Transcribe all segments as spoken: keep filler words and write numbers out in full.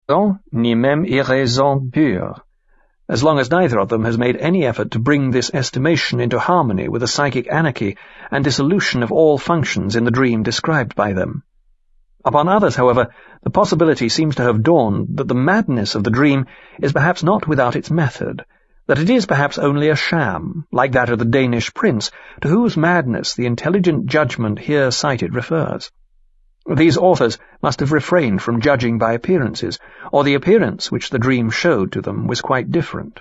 ni même irraison pure, as long as neither of them has made any effort to bring this estimation into harmony with the psychic anarchy and dissolution of all functions in the dream described by them. Upon others, however, the possibility seems to have dawned that the madness of the dream is perhaps not without its method, that it is perhaps only a sham, like that of the Danish prince, to whose madness the intelligent judgment here cited refers. These authors must have refrained from judging by appearances, or the appearance which the dream showed to them was quite different.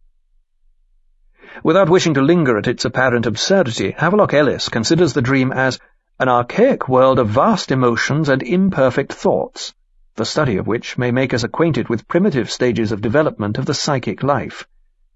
Without wishing to linger at its apparent absurdity, Havelock Ellis considers the dream as an archaic world of vast emotions and imperfect thoughts, the study of which may make us acquainted with primitive stages of development of the psychic life.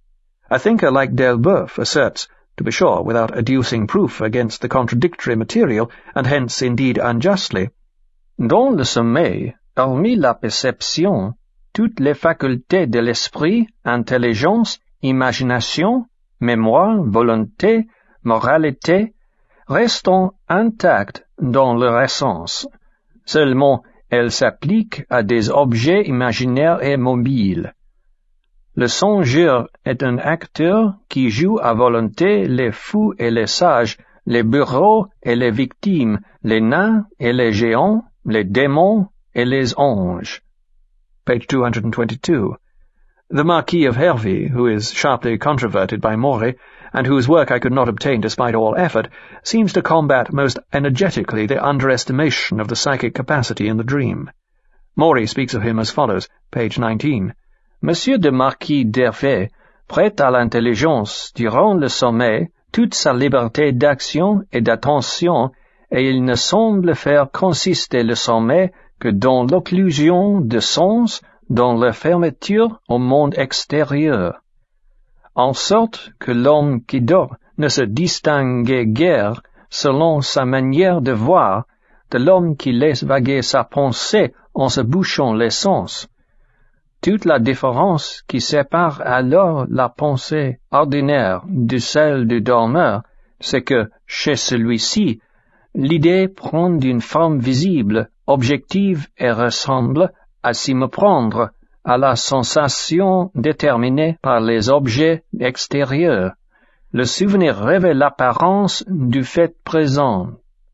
A thinker like Delboeuf asserts, to be sure without adducing proof against the contradictory material, and hence indeed unjustly, dans le sommeil, hormis la perception, toutes les facultés de l'esprit, intelligence, imagination, mémoire, volonté, moralité, restent intactes dans leur essence. Seulement, elles s'appliquent à des objets imaginaires et mobiles. Le songeur est un acteur qui joue à volonté les fous et les sages, les bourreaux et les victimes, les nains et les géants, les démons et les anges. Page two hundred twenty-two. The Marquis of Hervey, who is sharply controverted by Maury, and whose work I could not obtain despite all effort, seems to combat most energetically the underestimation of the psychic capacity in the dream. Maury speaks of him as follows, page nineteen. Monsieur de Marquis d'Hervey prête à l'intelligence durant le sommeil toute sa liberté d'action et d'attention, et il ne semble faire consister le sommeil que dans l'occlusion de sens, dans la fermeture au monde extérieur, en sorte que l'homme qui dort ne se distingue guère, selon sa manière de voir, de l'homme qui laisse vaguer sa pensée en se bouchant les sens. Toute la différence qui sépare alors la pensée ordinaire de celle du dormeur, c'est que, chez celui-ci, l'idée prend une forme visible, objective et ressemble, à s'y méprendre, à la sensation déterminée par les objets extérieurs. Le souvenir révèle l'apparence du fait présent.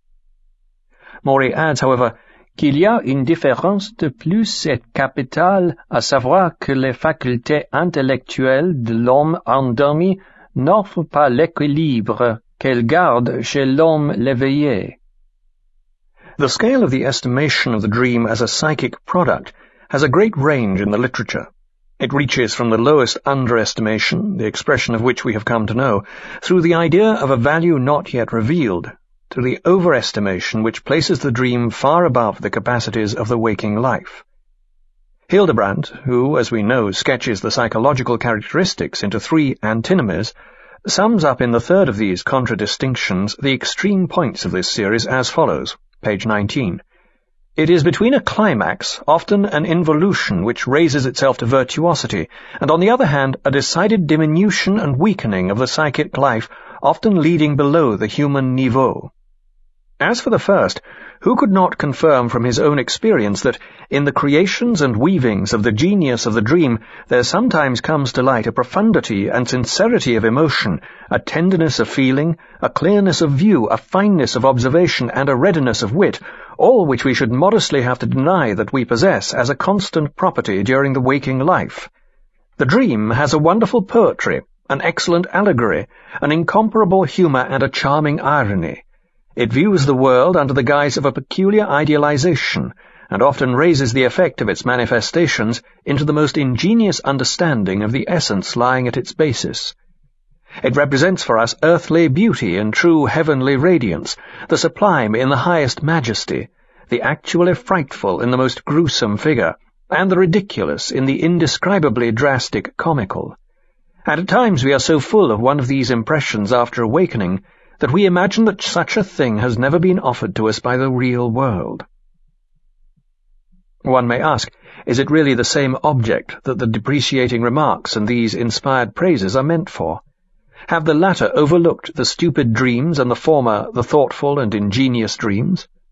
Maury adds, however, qu'il y a une différence de plus et capitale, à savoir que les facultés intellectuelles de l'homme endormi n'offrent pas l'équilibre qu'elles gardent chez l'homme l'éveillé. The scale of the estimation of the dream as a psychic product has a great range in the literature. It reaches from the lowest underestimation, the expression of which we have come to know, through the idea of a value not yet revealed, to the overestimation which places the dream far above the capacities of the waking life. Hildebrandt, who, as we know, sketches the psychological characteristics into three antinomies, sums up in the third of these contradistinctions the extreme points of this series as follows, page nineteen. It is between a climax, often an involution which raises itself to virtuosity, and on the other hand a decided diminution and weakening of the psychic life, often leading below the human niveau. As for the first, who could not confirm from his own experience that, in the creations and weavings of the genius of the dream, there sometimes comes to light a profundity and sincerity of emotion, a tenderness of feeling, a clearness of view, a fineness of observation, and a readiness of wit, all which we should modestly have to deny that we possess as a constant property during the waking life. The dream has a wonderful poetry, an excellent allegory, an incomparable humour, and a charming irony. It views the world under the guise of a peculiar idealization, and often raises the effect of its manifestations into the most ingenious understanding of the essence lying at its basis. It represents for us earthly beauty in true heavenly radiance, the sublime in the highest majesty, the actually frightful in the most gruesome figure, and the ridiculous in the indescribably drastic comical. And at times we are so full of one of these impressions after awakening that we imagine that such a thing has never been offered to us by the real world. One may ask, is it really the same object that the depreciating remarks and these inspired praises are meant for? Have the latter overlooked the stupid dreams and the former the thoughtful and ingenious dreams?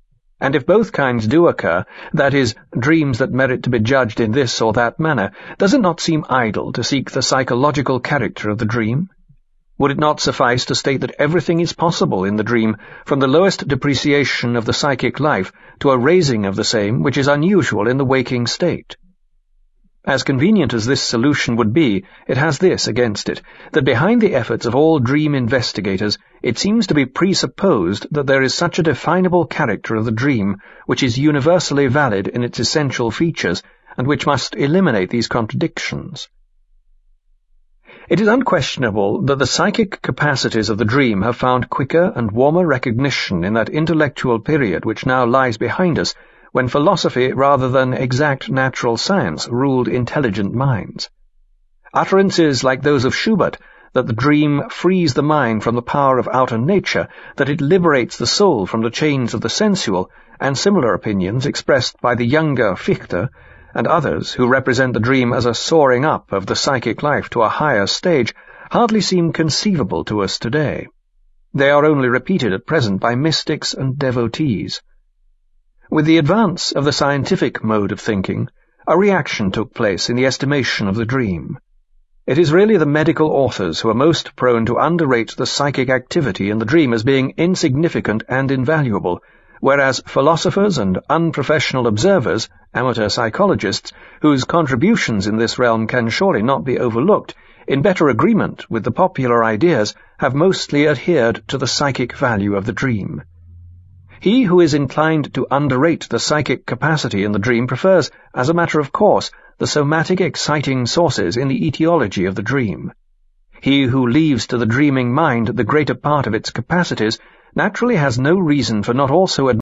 And if both kinds do occur, that is, dreams that merit to be judged in this or that manner, does it not seem idle to seek the psychological character of the dream? Would it not suffice to state that everything is possible in the dream, from the lowest depreciation of the psychic life to a raising of the same which is unusual in the waking state? As convenient as this solution would be, it has this against it, that behind the efforts of all dream investigators, it seems to be presupposed that there is such a definable character of the dream which is universally valid in its essential features, and which must eliminate these contradictions. It is unquestionable that the psychic capacities of the dream have found quicker and warmer recognition in that intellectual period which now lies behind us, when philosophy rather than exact natural science ruled intelligent minds. Utterances like those of Schubert, that the dream frees the mind from the power of outer nature, that it liberates the soul from the chains of the sensual, and similar opinions expressed by the younger Fichte, and others who represent the dream as a soaring up of the psychic life to a higher stage, hardly seem conceivable to us today. They are only repeated at present by mystics and devotees. With the advance of the scientific mode of thinking, a reaction took place in the estimation of the dream. It is really the medical authors who are most prone to underrate the psychic activity in the dream as being insignificant and invaluable, whereas philosophers and unprofessional observers, amateur psychologists, whose contributions in this realm can surely not be overlooked, in better agreement with the popular ideas, have mostly adhered to the psychic value of the dream. He who is inclined to underrate the psychic capacity in the dream prefers, as a matter of course, the somatic exciting sources in the etiology of the dream. He who leaves to the dreaming mind the greater part of its capacities naturally has no reason for not also